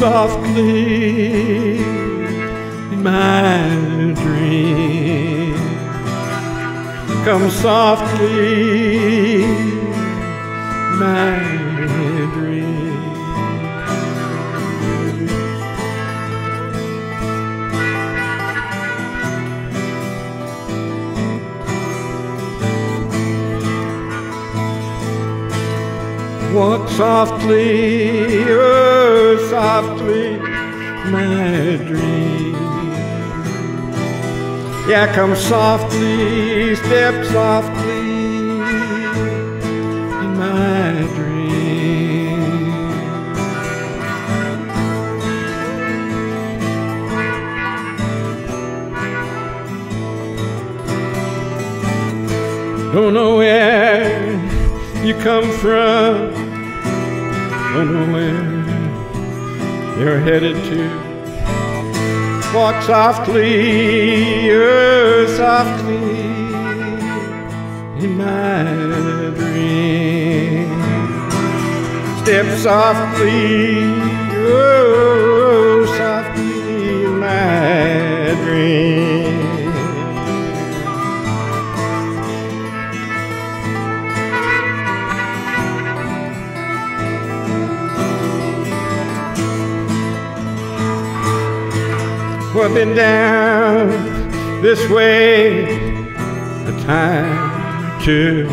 softly in my dream. Come softly in my dream. Walk softly, oh softly, my dream. Yeah, come softly, step softly in my dream. Don't know where you come from, don't know where you're headed to. Walk softly, oh softly in my dream. Step softly, oh softly in my dream. Well, been down this way a time or two.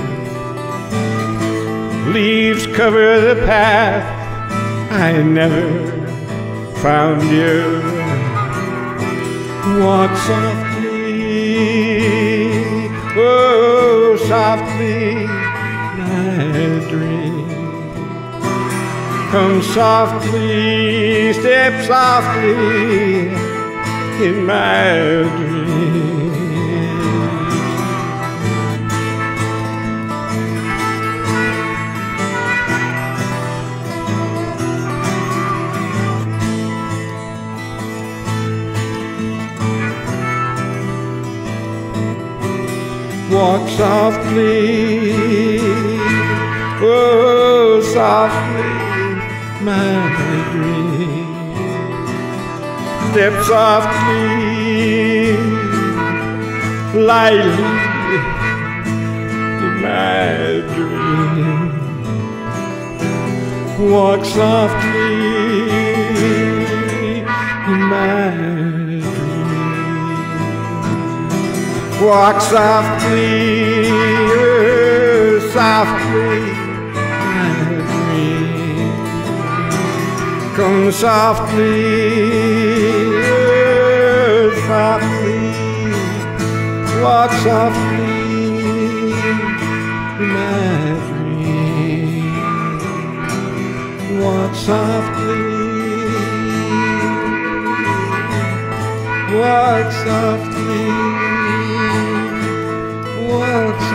Leaves cover the path, I never found you. Walk softly, oh softly, my dream. Come softly, step softly in my dream. Walk softly, oh softly, my dream. Step softly, lightly in my dream. Walk softly in my dream. Walk softly, oh, softly, my dream. Come softly, softly, walk softly in my dream. Walk softly, walk softly, walk